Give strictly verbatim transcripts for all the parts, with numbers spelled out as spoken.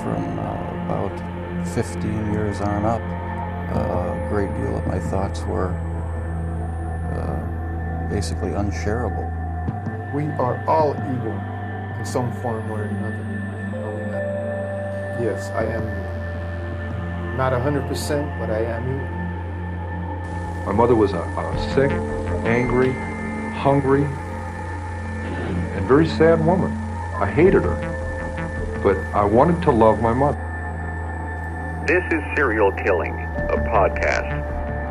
from uh, about fifteen years on up, uh, a great deal of my thoughts were uh, basically unshareable. We are all evil in some form or another. Yes, I am not one hundred percent, but I am evil. My mother was a, a sick, angry, hungry, and, and very sad woman. I hated her, but I wanted to love my mother. This is Serial Killing, a podcast.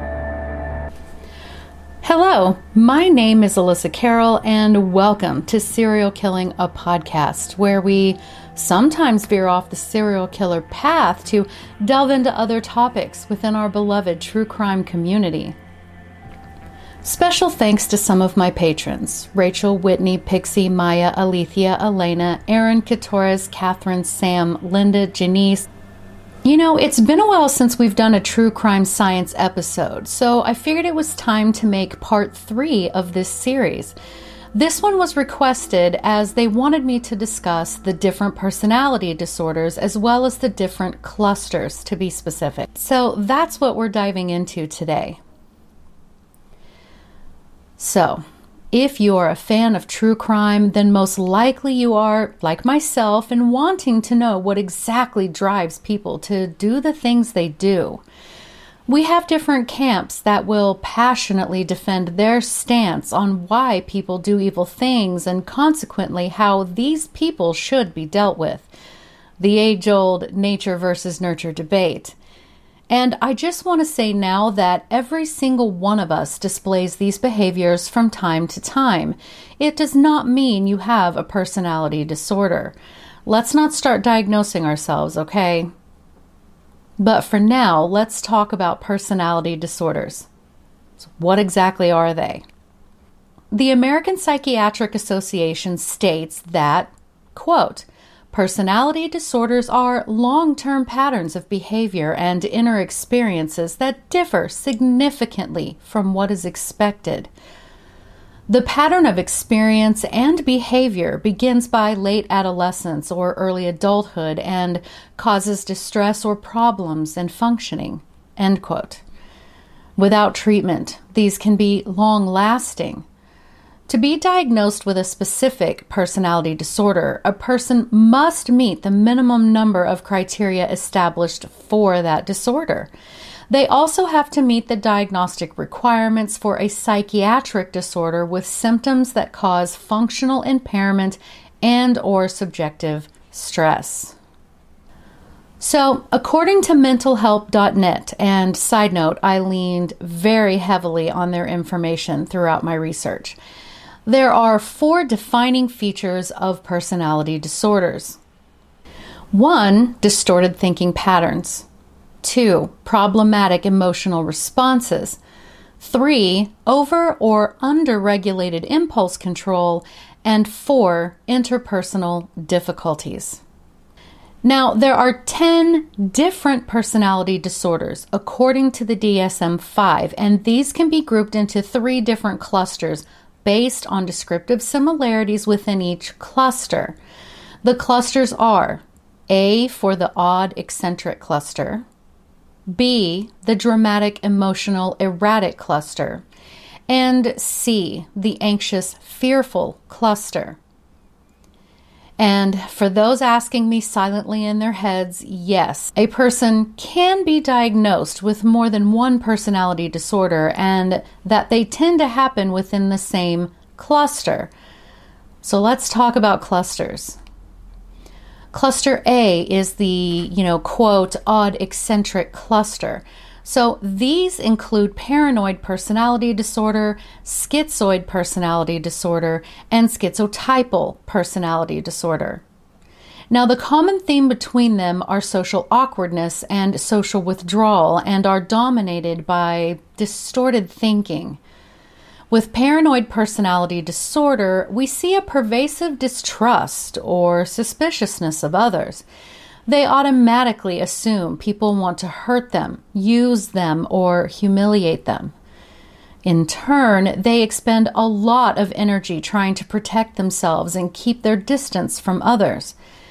Hello, my name is Alyssa Carroll, and welcome to Serial Killing, a podcast, where we sometimes veer off the serial killer path to delve into other topics within our beloved true crime community. Special thanks to some of my patrons: Rachel, Whitney, Pixie, Maya, Alethea, Elena, Aaron, Katores, Catherine, Sam, Linda, Janice. You know, it's been a while since we've done a true crime science episode, so I figured it was time to make part three of this series. This one was requested as they wanted me to discuss the different personality disorders as well as the different clusters, to be specific. So that's what we're diving into today. So, if you're a fan of true crime, then most likely you are, like myself, and wanting to know what exactly drives people to do the things they do. We have different camps that will passionately defend their stance on why people do evil things and consequently how these people should be dealt with. The age-old nature versus nurture debate. And I just want to say now that every single one of us displays these behaviors from time to time. It does not mean you have a personality disorder. Let's not start diagnosing ourselves, okay? But for now, let's talk about personality disorders. So what exactly are they? The American Psychiatric Association states that, quote, personality disorders are long-term patterns of behavior and inner experiences that differ significantly from what is expected. The pattern of experience and behavior begins by late adolescence or early adulthood and causes distress or problems in functioning, end quote. Without treatment, these can be long-lasting. To be diagnosed with a specific personality disorder, a person must meet the minimum number of criteria established for that disorder. They also have to meet the diagnostic requirements for a psychiatric disorder with symptoms that cause functional impairment and or subjective stress. So, according to mental help dot net, and side note, I leaned very heavily on their information throughout my research, there are four defining features of personality disorders. One, distorted thinking patterns. Two, problematic emotional responses. Three, over or under-regulated impulse control. And four, interpersonal difficulties. Now, there are ten different personality disorders according to the D S M five, and these can be grouped into three different clusters based on descriptive similarities within each cluster. The clusters are A for the odd eccentric cluster, B, the dramatic emotional erratic cluster, and C, the anxious fearful cluster. And for those asking me silently in their heads, yes, a person can be diagnosed with more than one personality disorder and that they tend to happen within the same cluster. So let's talk about clusters. Cluster A is the, you know, quote, odd eccentric cluster. So these include paranoid personality disorder, schizoid personality disorder, and schizotypal personality disorder. Now, the common theme between them are social awkwardness and social withdrawal and are dominated by distorted thinking. With paranoid personality disorder, we see a pervasive distrust or suspiciousness of others. They automatically assume people want to hurt them, use them, or humiliate them. In turn, they expend a lot of energy trying to protect themselves and keep their distance from others.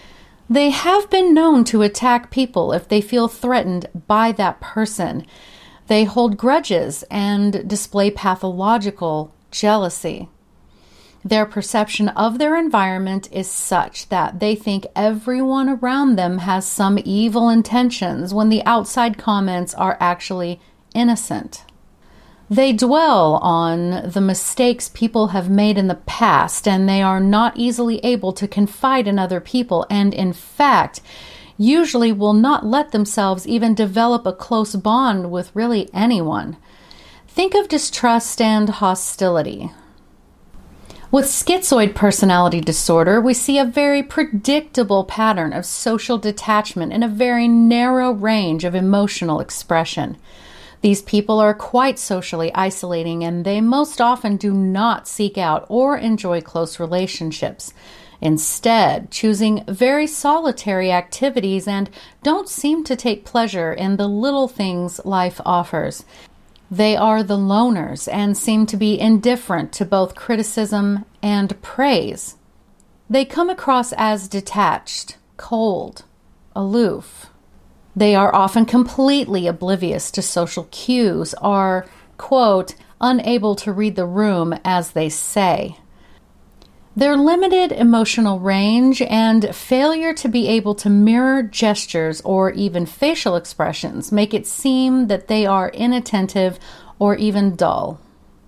They have been known to attack people if they feel threatened by that person. They hold grudges and display pathological jealousy. Their perception of their environment is such that they think everyone around them has some evil intentions when the outside comments are actually innocent. They dwell on the mistakes people have made in the past, and they are not easily able to confide in other people, and in fact, usually will not let themselves even develop a close bond with really anyone. Think of distrust and hostility. With schizoid personality disorder, we see a very predictable pattern of social detachment in a very narrow range of emotional expression. These people are quite socially isolating, and they most often do not seek out or enjoy close relationships, instead choosing very solitary activities and don't seem to take pleasure in the little things life offers. They are the loners and seem to be indifferent to both criticism and praise. They come across as detached, cold, aloof. They are often completely oblivious to social cues, are, quote, unable to read the room, as they say. Their limited emotional range and failure to be able to mirror gestures or even facial expressions make it seem that they are inattentive or even dull.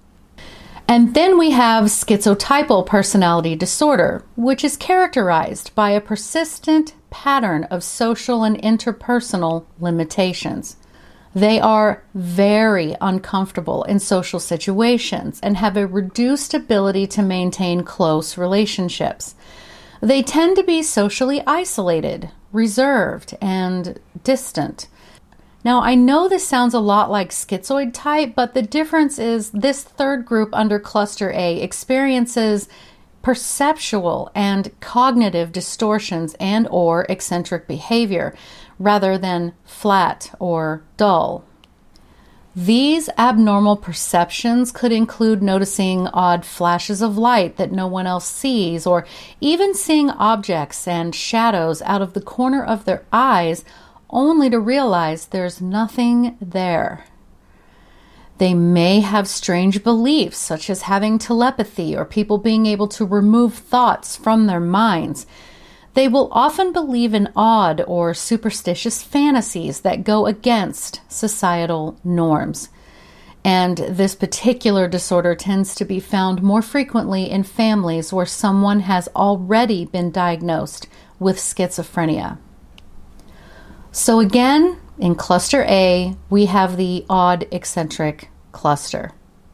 And then we have schizotypal personality disorder, which is characterized by a persistent pattern of social and interpersonal limitations. They are very uncomfortable in social situations and have a reduced ability to maintain close relationships. They tend to be socially isolated, reserved, and distant. Now, I know this sounds a lot like schizoid type, but the difference is this third group under cluster A experiences perceptual and cognitive distortions and or eccentric behavior rather than flat or dull. These abnormal perceptions could include noticing odd flashes of light that no one else sees, or even seeing objects and shadows out of the corner of their eyes only to realize there's nothing there. They may have strange beliefs, such as having telepathy or people being able to remove thoughts from their minds. They will often believe in odd or superstitious fantasies that go against societal norms. And this particular disorder tends to be found more frequently in families where someone has already been diagnosed with schizophrenia. So again, in cluster A, we have the odd eccentric cluster.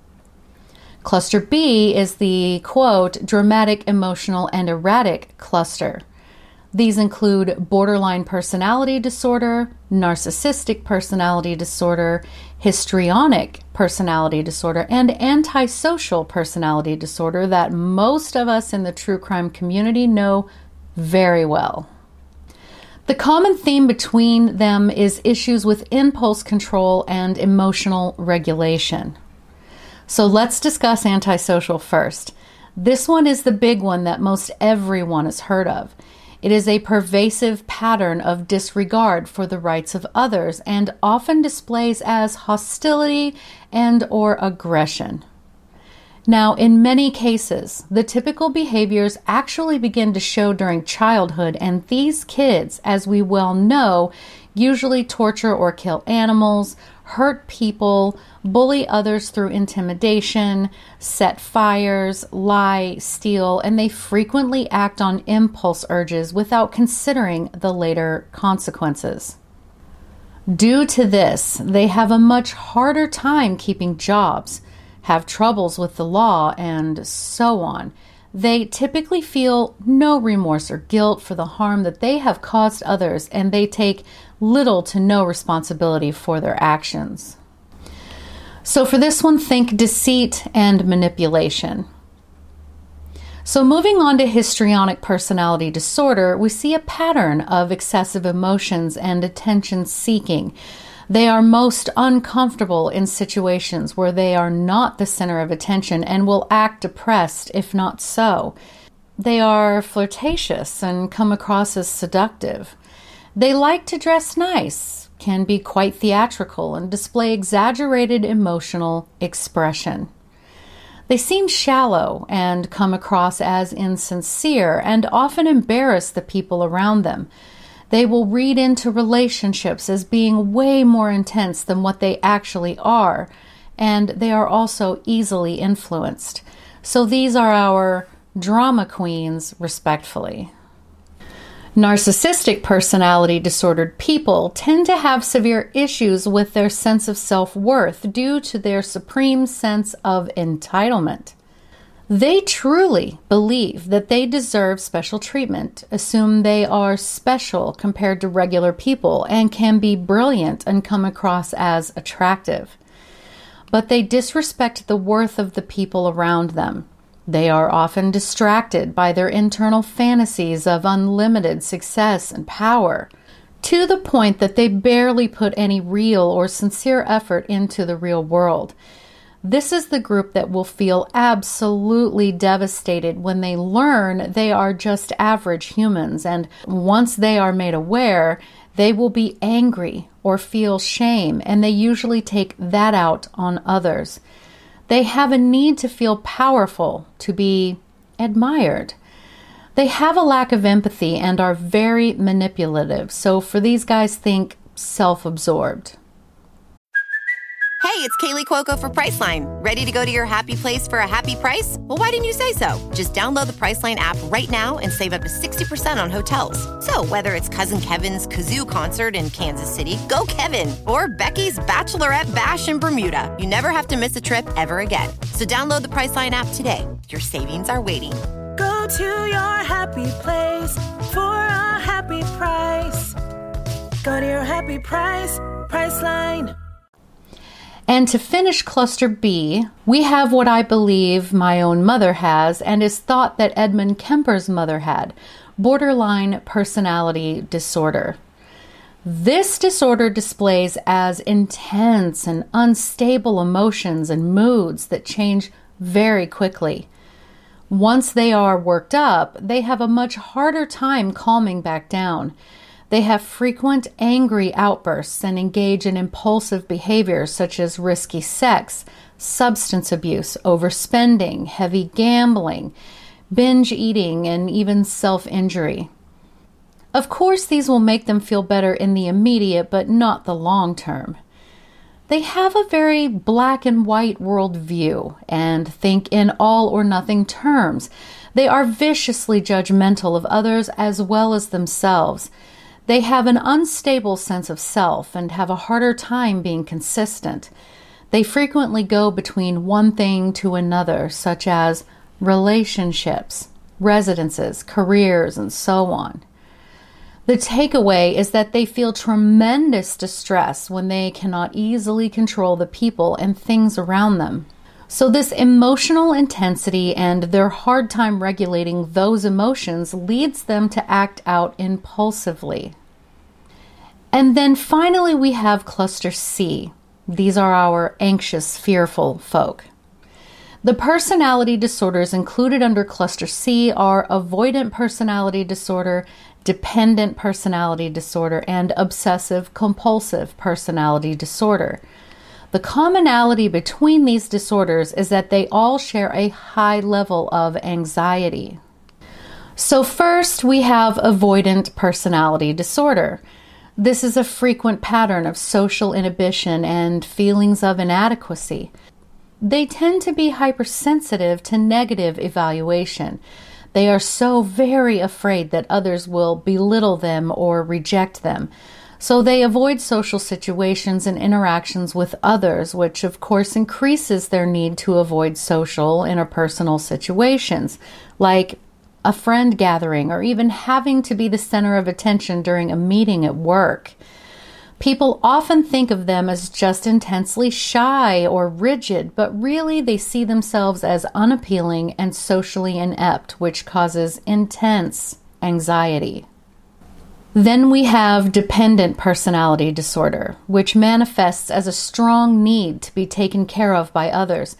Cluster B is the, quote, dramatic, emotional, and erratic cluster. These include borderline personality disorder, narcissistic personality disorder, histrionic personality disorder, and antisocial personality disorder that most of us in the true crime community know very well. The common theme between them is issues with impulse control and emotional regulation. So let's discuss antisocial first. This one is the big one that most everyone has heard of. It is a pervasive pattern of disregard for the rights of others and often displays as hostility and or aggression. Now, in many cases, the typical behaviors actually begin to show during childhood, and these kids, as we well know, usually torture or kill animals, hurt people, bully others through intimidation, set fires, lie, steal, and they frequently act on impulse urges without considering the later consequences. Due to this, they have a much harder time keeping jobs, have troubles with the law, and so on. They typically feel no remorse or guilt for the harm that they have caused others, and they take little to no responsibility for their actions. So for this one, think deceit and manipulation. So moving on to histrionic personality disorder, we see a pattern of excessive emotions and attention seeking. They are most uncomfortable in situations where they are not the center of attention and will act depressed if not so. They are flirtatious and come across as seductive. They like to dress nice, can be quite theatrical, and display exaggerated emotional expression. They seem shallow and come across as insincere and often embarrass the people around them. They will read into relationships as being way more intense than what they actually are, and they are also easily influenced. So these are our drama queens, respectfully. Narcissistic personality disordered people tend to have severe issues with their sense of self-worth due to their supreme sense of entitlement. They truly believe that they deserve special treatment, assume they are special compared to regular people, and can be brilliant and come across as attractive. But they disrespect the worth of the people around them. They are often distracted by their internal fantasies of unlimited success and power, to the point that they barely put any real or sincere effort into the real world. This is the group that will feel absolutely devastated when they learn they are just average humans, and once they are made aware, they will be angry or feel shame, and they usually take that out on others. They have a need to feel powerful, to be admired. They have a lack of empathy and are very manipulative, so for these guys, think self-absorbed. Hey, it's Kaylee Cuoco for Priceline. Ready to go to your happy place for a happy price? Well, why didn't you say so? Just download the Priceline app right now and save up to sixty percent on hotels. So whether it's Cousin Kevin's Kazoo Concert in Kansas City, go Kevin, or Becky's Bachelorette Bash in Bermuda, you never have to miss a trip ever again. So download the Priceline app today. Your savings are waiting. Go to your happy place for a happy price. Go to your happy price, Priceline. And to finish Cluster B, we have what I believe my own mother has and is thought that Edmund Kemper's mother had, borderline personality disorder. This disorder displays as intense and unstable emotions and moods that change very quickly. Once they are worked up, they have a much harder time calming back down. They have frequent angry outbursts and engage in impulsive behaviors such as risky sex, substance abuse, overspending, heavy gambling, binge eating, and even self-injury. Of course, these will make them feel better in the immediate, but not the long term. They have a very black and white worldview and think in all or nothing terms. They are viciously judgmental of others as well as themselves. They have an unstable sense of self and have a harder time being consistent. They frequently go between one thing to another, such as relationships, residences, careers, and so on. The takeaway is that they feel tremendous distress when they cannot easily control the people and things around them. So this emotional intensity and their hard time regulating those emotions leads them to act out impulsively. And then finally we have Cluster C. These are our anxious, fearful folk. The personality disorders included under Cluster C are avoidant personality disorder, dependent personality disorder, and obsessive-compulsive personality disorder. The commonality between these disorders is that they all share a high level of anxiety. So first, we have avoidant personality disorder. This is a frequent pattern of social inhibition and feelings of inadequacy. They tend to be hypersensitive to negative evaluation. They are so very afraid that others will belittle them or reject them. So they avoid social situations and interactions with others, which of course increases their need to avoid social, interpersonal situations, like a friend gathering or even having to be the center of attention during a meeting at work. People often think of them as just intensely shy or rigid, but really they see themselves as unappealing and socially inept, which causes intense anxiety. Then we have dependent personality disorder, which manifests as a strong need to be taken care of by others.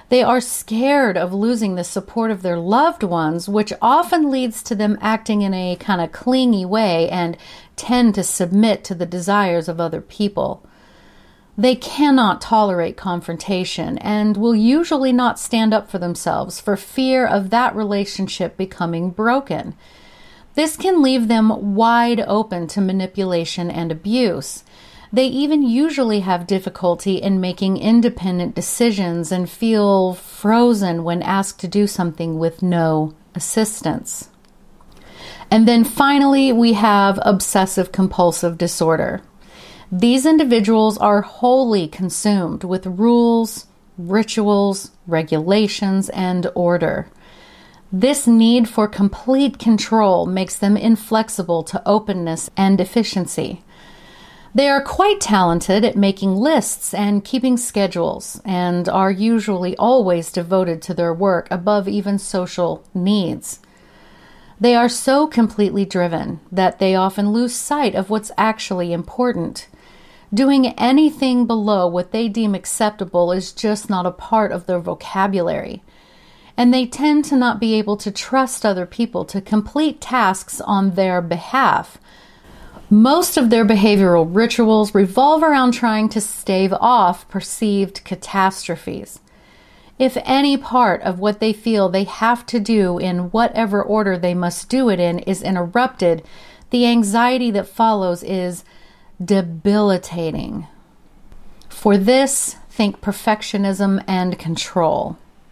They are scared of losing the support of their loved ones, which often leads to them acting in a kind of clingy way and tend to submit to the desires of other people. They cannot tolerate confrontation and will usually not stand up for themselves for fear of that relationship becoming broken. This can leave them wide open to manipulation and abuse. They even usually have difficulty in making independent decisions and feel frozen when asked to do something with no assistance. And then finally, we have obsessive-compulsive disorder. These individuals are wholly consumed with rules, rituals, regulations, and order. This need for complete control makes them inflexible to openness and efficiency. They are quite talented at making lists and keeping schedules, and are usually always devoted to their work above even social needs. They are so completely driven that they often lose sight of what's actually important. Doing anything below what they deem acceptable is just not a part of their vocabulary. And they tend to not be able to trust other people to complete tasks on their behalf. Most of their behavioral rituals revolve around trying to stave off perceived catastrophes. If any part of what they feel they have to do in whatever order they must do it in is interrupted, the anxiety that follows is debilitating. For this, think perfectionism and control.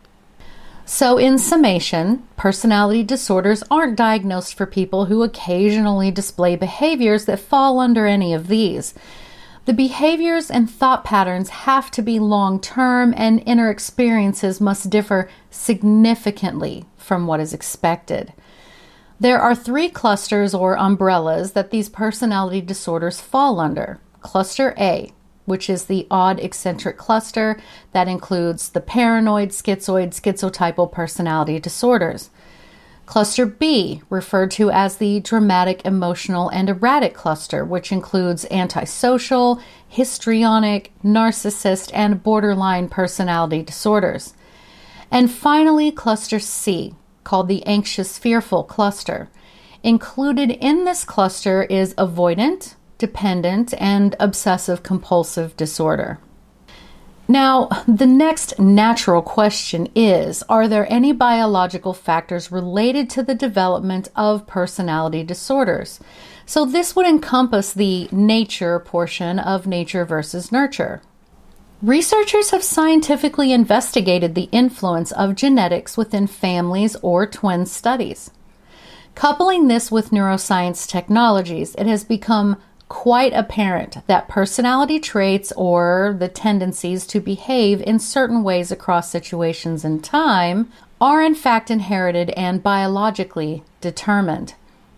So in summation, personality disorders aren't diagnosed for people who occasionally display behaviors that fall under any of these. The behaviors and thought patterns have to be long-term, and inner experiences must differ significantly from what is expected. There are three clusters or umbrellas that these personality disorders fall under. Cluster A, which is the odd eccentric cluster that includes the paranoid, schizoid, schizotypal personality disorders. Cluster B, referred to as the dramatic, emotional, and erratic cluster, which includes antisocial, histrionic, narcissist, and borderline personality disorders. And finally, Cluster C, called the anxious, fearful cluster. Included in this cluster is avoidant, dependent, and obsessive-compulsive disorder. Now, the next natural question is, are there any biological factors related to the development of personality disorders? So this would encompass the nature portion of nature versus nurture. Researchers have scientifically investigated the influence of genetics within families or twin studies. Coupling this with neuroscience technologies, it has become quite apparent that personality traits or the tendencies to behave in certain ways across situations and time are in fact inherited and biologically determined.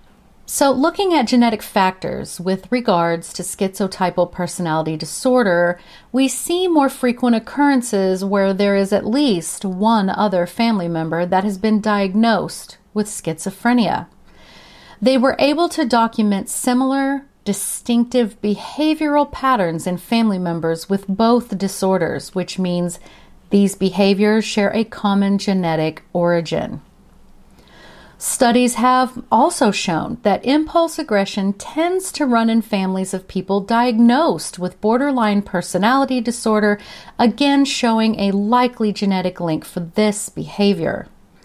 So looking at genetic factors with regards to schizotypal personality disorder, we see more frequent occurrences where there is at least one other family member that has been diagnosed with schizophrenia. They were able to document similar, distinctive behavioral patterns in family members with both disorders, which means these behaviors share a common genetic origin. Studies have also shown that impulse aggression tends to run in families of people diagnosed with borderline personality disorder, again showing a likely genetic link for this behavior.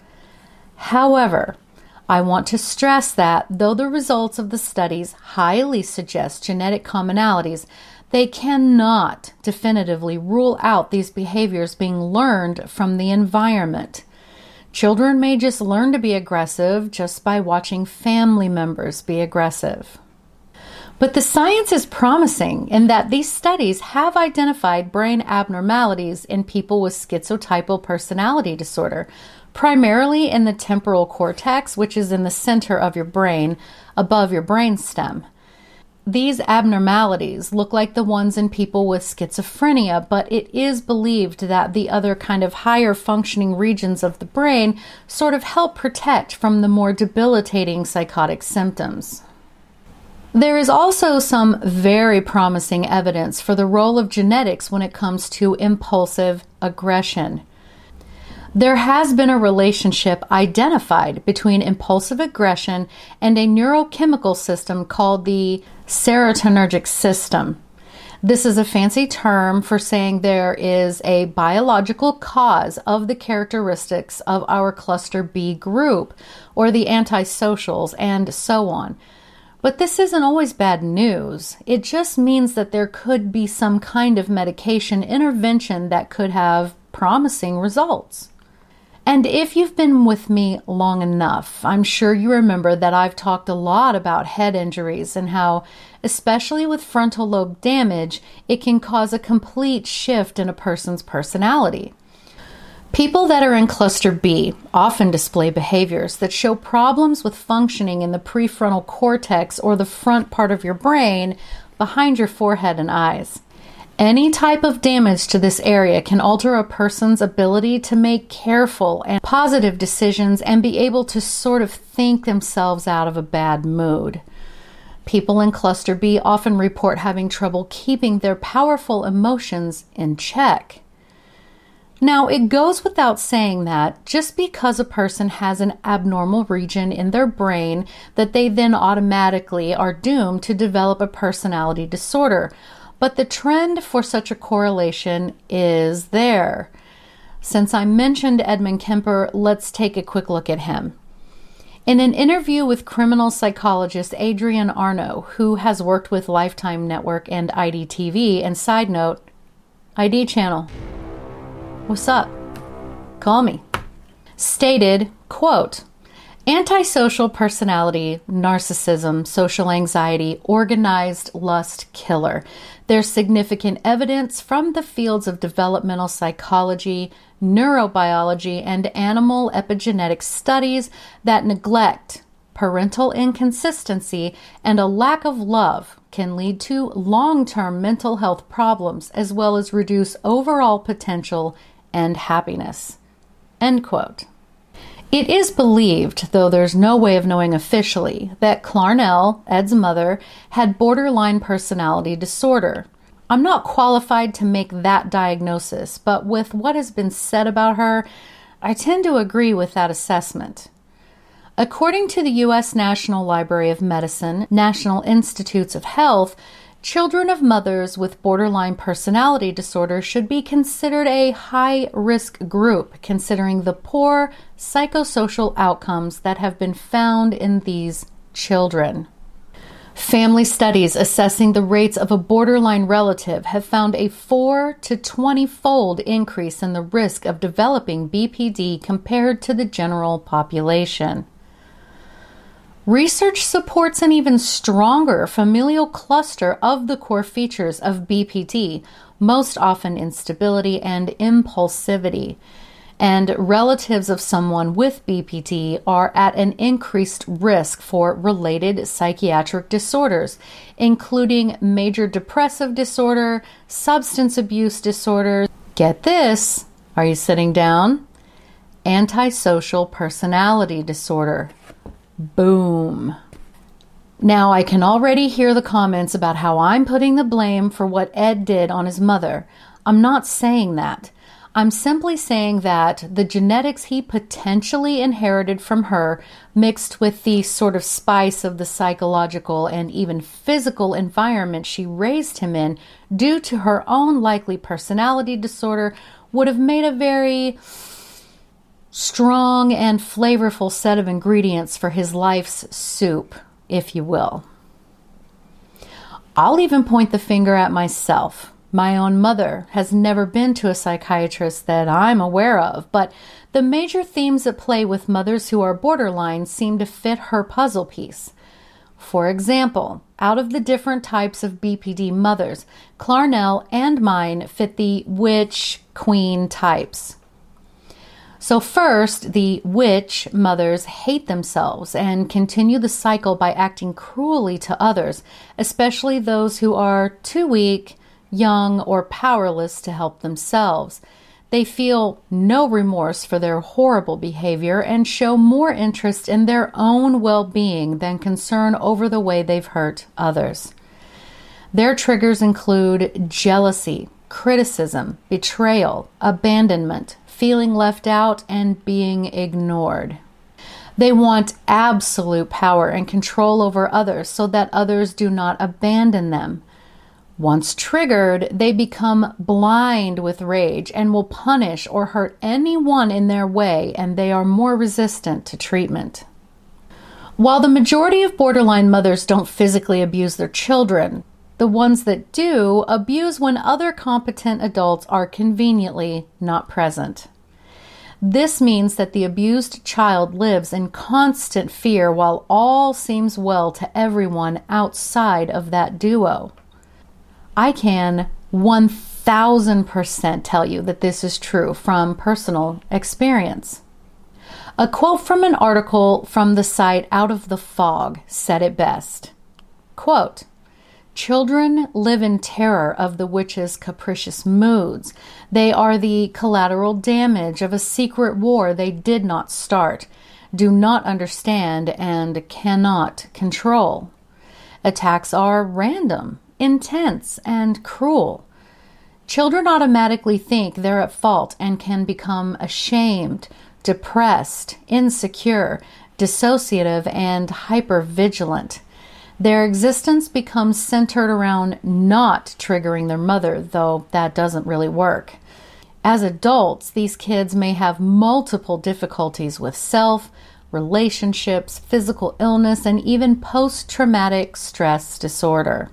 However, I want to stress that though the results of the studies highly suggest genetic commonalities, they cannot definitively rule out these behaviors being learned from the environment. Children may just learn to be aggressive just by watching family members be aggressive. But the science is promising in that these studies have identified brain abnormalities in people with schizotypal personality disorder, primarily in the temporal cortex, which is in the center of your brain, above your brainstem. These abnormalities look like the ones in people with schizophrenia, but it is believed that the other kind of higher functioning regions of the brain sort of help protect from the more debilitating psychotic symptoms. There is also some very promising evidence for the role of genetics when it comes to impulsive aggression. There has been a relationship identified between impulsive aggression and a neurochemical system called the serotonergic system. This is a fancy term for saying there is a biological cause of the characteristics of our cluster B group, or the antisocials, and so on. But this isn't always bad news. It just means that there could be some kind of medication intervention that could have promising results. And if you've been with me long enough, I'm sure you remember that I've talked a lot about head injuries and how, especially with frontal lobe damage, it can cause a complete shift in a person's personality. People that are in cluster B often display behaviors that show problems with functioning in the prefrontal cortex, or the front part of your brain behind your forehead and eyes. Any type of damage to this area can alter a person's ability to make careful and positive decisions and be able to sort of think themselves out of a bad mood. People in cluster B often report having trouble keeping their powerful emotions in check. Now, it goes without saying that just because a person has an abnormal region in their brain, that they then automatically are doomed to develop a personality disorder. But the trend for such a correlation is there. Since I mentioned Edmund Kemper, let's take a quick look at him. In an interview with criminal psychologist Adrienne Arnaud, who has worked with Lifetime Network and I D T V, and side note, I D channel, what's up? Call me. Stated, quote, antisocial personality, narcissism, social anxiety, organized lust killer. There's significant evidence from the fields of developmental psychology, neurobiology, and animal epigenetic studies that neglect, parental inconsistency, and a lack of love can lead to long-term mental health problems, as well as reduce overall potential and happiness. End quote. It is believed, though there's no way of knowing officially, that Clarnell, Ed's mother, had borderline personality disorder. I'm not qualified to make that diagnosis, but with what has been said about her, I tend to agree with that assessment. According to the U S National Library of Medicine, National Institutes of Health, children of mothers with borderline personality disorder should be considered a high-risk group, considering the poor psychosocial outcomes that have been found in these children. Family studies assessing the rates of a borderline relative have found a four to twenty-fold increase in the risk of developing B P D compared to the general population. Research supports an even stronger familial cluster of the core features of B P D, most often instability and impulsivity. And relatives of someone with B P D are at an increased risk for related psychiatric disorders, including major depressive disorder, substance abuse disorder. Get this, are you sitting down? Antisocial personality disorder. Boom. Now, I can already hear the comments about how I'm putting the blame for what Ed did on his mother. I'm not saying that. I'm simply saying that the genetics he potentially inherited from her, mixed with the sort of spice of the psychological and even physical environment she raised him in due to her own likely personality disorder, would have made a very strong and flavorful set of ingredients for his life's soup, if you will. I'll even point the finger at myself. My own mother has never been to a psychiatrist that I'm aware of, but the major themes at play with mothers who are borderline seem to fit her puzzle piece. For example, out of the different types of B P D mothers, Clarnell and mine fit the witch queen types. So first, the witch mothers hate themselves and continue the cycle by acting cruelly to others, especially those who are too weak, young, or powerless to help themselves. They feel no remorse for their horrible behavior and show more interest in their own well-being than concern over the way they've hurt others. Their triggers include jealousy, criticism, betrayal, abandonment, feeling left out, and being ignored. They want absolute power and control over others so that others do not abandon them. Once triggered, they become blind with rage and will punish or hurt anyone in their way, and they are more resistant to treatment. While the majority of borderline mothers don't physically abuse their children, the ones that do abuse when other competent adults are conveniently not present. This means that the abused child lives in constant fear while all seems well to everyone outside of that duo. I can one thousand percent tell you that this is true from personal experience. A quote from an article from the site Out of the Fog said it best. Quote, "Children live in terror of the witch's capricious moods. They are the collateral damage of a secret war they did not start, do not understand, and cannot control. Attacks are random, intense, and cruel. Children automatically think they're at fault and can become ashamed, depressed, insecure, dissociative, and hypervigilant. Their existence becomes centered around not triggering their mother, though that doesn't really work. As adults, these kids may have multiple difficulties with self, relationships, physical illness, and even post-traumatic stress disorder.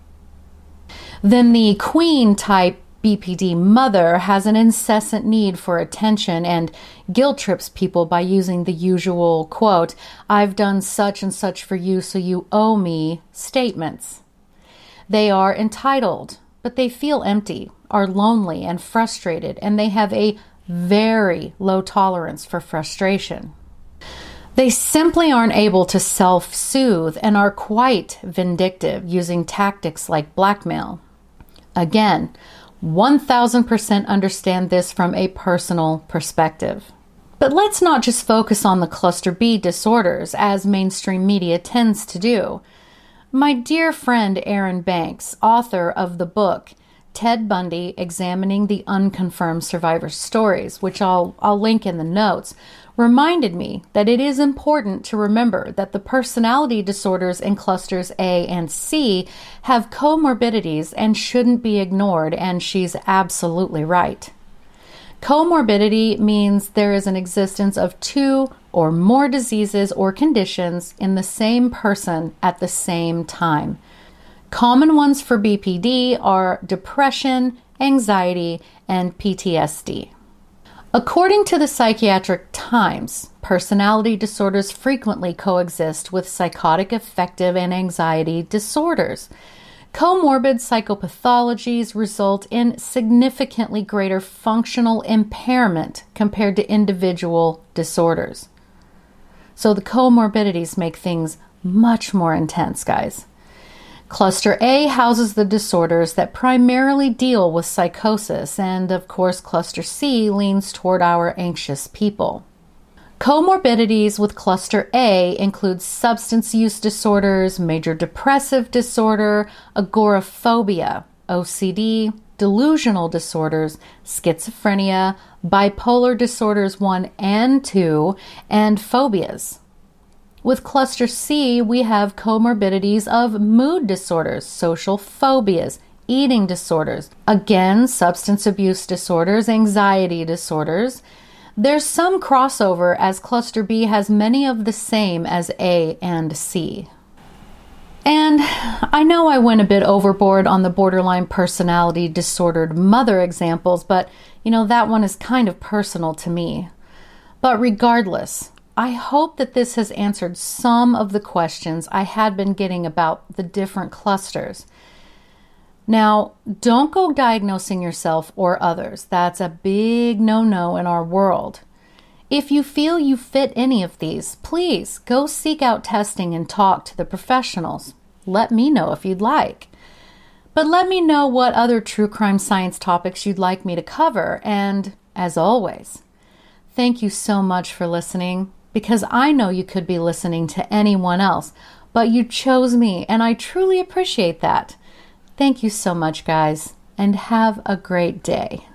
Then the queen-type B P D mother has an incessant need for attention and guilt trips people by using the usual, quote, "I've done such and such for you, so you owe me" statements. They are entitled, but they feel empty, are lonely and frustrated, and they have a very low tolerance for frustration. They simply aren't able to self-soothe and are quite vindictive, using tactics like blackmail. Again, one thousand percent understand this from a personal perspective. But let's not just focus on the cluster B disorders, as mainstream media tends to do. My dear friend Aaron Banks, author of the book Ted Bundy Examining the Unconfirmed Survivor Stories, which I'll, I'll link in the notes, reminded me that it is important to remember that the personality disorders in clusters A and C have comorbidities and shouldn't be ignored, and she's absolutely right. Comorbidity means there is an existence of two or more diseases or conditions in the same person at the same time. Common ones for B P D are depression, anxiety, and P T S D. According to the Psychiatric Times, personality disorders frequently coexist with psychotic affective and anxiety disorders. Comorbid psychopathologies result in significantly greater functional impairment compared to individual disorders. So the comorbidities make things much more intense, guys. Cluster A houses the disorders that primarily deal with psychosis, and of course Cluster C leans toward our anxious people. Comorbidities with Cluster A include substance use disorders, major depressive disorder, agoraphobia, O C D, delusional disorders, schizophrenia, bipolar disorders one and two, and phobias. With Cluster C, we have comorbidities of mood disorders, social phobias, eating disorders, again, substance abuse disorders, anxiety disorders. There's some crossover, as Cluster B has many of the same as A and C. And I know I went a bit overboard on the borderline personality disordered mother examples, but you know, that one is kind of personal to me. But regardless, I hope that this has answered some of the questions I had been getting about the different clusters. Now, don't go diagnosing yourself or others. That's a big no-no in our world. If you feel you fit any of these, please go seek out testing and talk to the professionals. Let me know if you'd like. But let me know what other true crime science topics you'd like me to cover. And as always, thank you so much for listening, because I know you could be listening to anyone else, but you chose me, and I truly appreciate that. Thank you so much, guys, and have a great day.